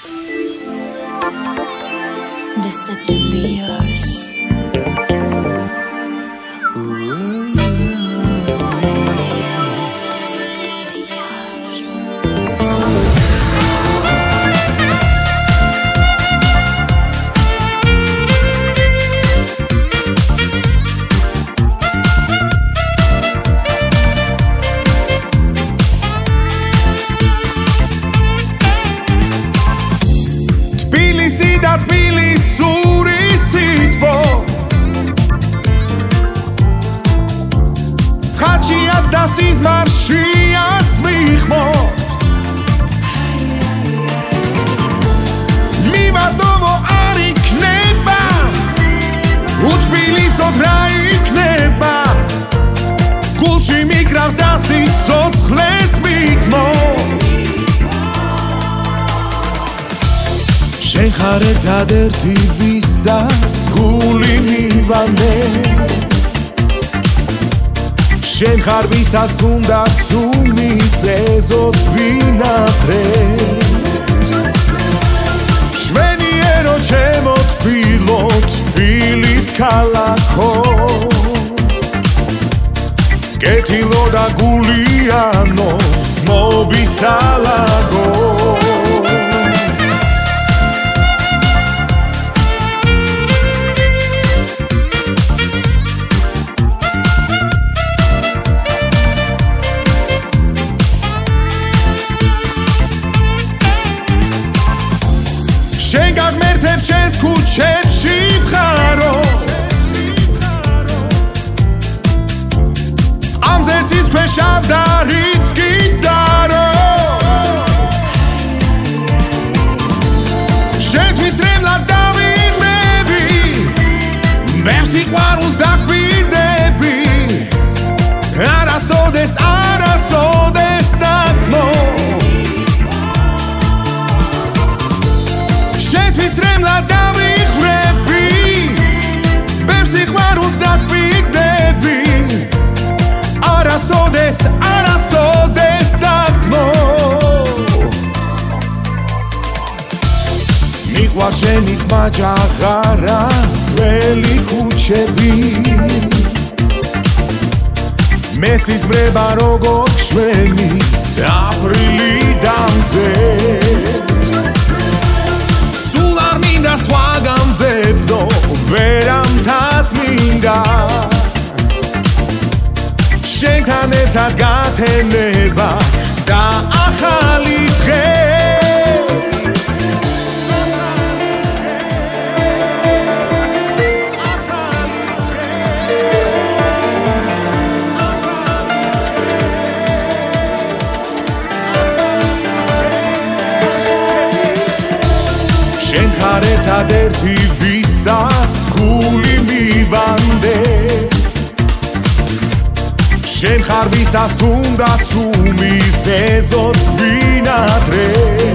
Deceptively yours. Tbilisi da Tbilisuri tvo Ცხადში აც და სიზმარშიაც მიხმობს მივატოვო არ იქნება უთბილისოდ რა იქნება გულში მიკრავს და სიცოცხლეს მიგმობს შენ ხარ ერთადერთი ვისაც გული მივამდე შენ ხარ ვისაც თუნდაც უმისეზოდ ვინატრე შვენიერო ჩემო თბილო თბილის ქალაქო კეთილო და გულიანო მობისალაგო შენ გაგმერთებ შენს ქუჩებში ვხარო ამზე ცის ქვეშავ და რიცკი დარო შენთვის რემლად დავიღმები მე სიყვარულს დაგვირდები არასოდეს დაგმო შენთვის რემლად დავიღმები მე სიყვარულს დაგვირდები არასოდეს დაგმო მიყვარს შენი ხმა ჯაღარა ძველი ქუჩები მე სიზმრება როგორ შვენის აპრილიდან მზე სულ არ მინდა სხვა გამძებნო ვერამთაც მინდა შენთან ერთად გათენება და ახალი დღე შენ ხარ ერთადერთი ვისაც გული მივამდე შენ ხარ ვისაც თუნდაც უმისეზოდ ვინატრე